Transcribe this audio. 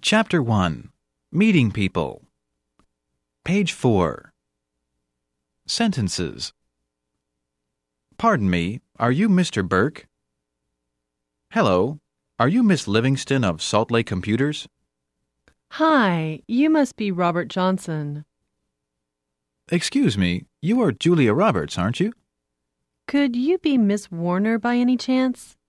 Chapter 1. Meeting People. Page 4. Sentences. Pardon me, are you Mr. Burke? Hello, are you Miss Livingston of Salt Lake Computers? Hi, you must be Robert Johnson. Excuse me, you are Julia Roberts, aren't you? Could you be Miss Warner by any chance?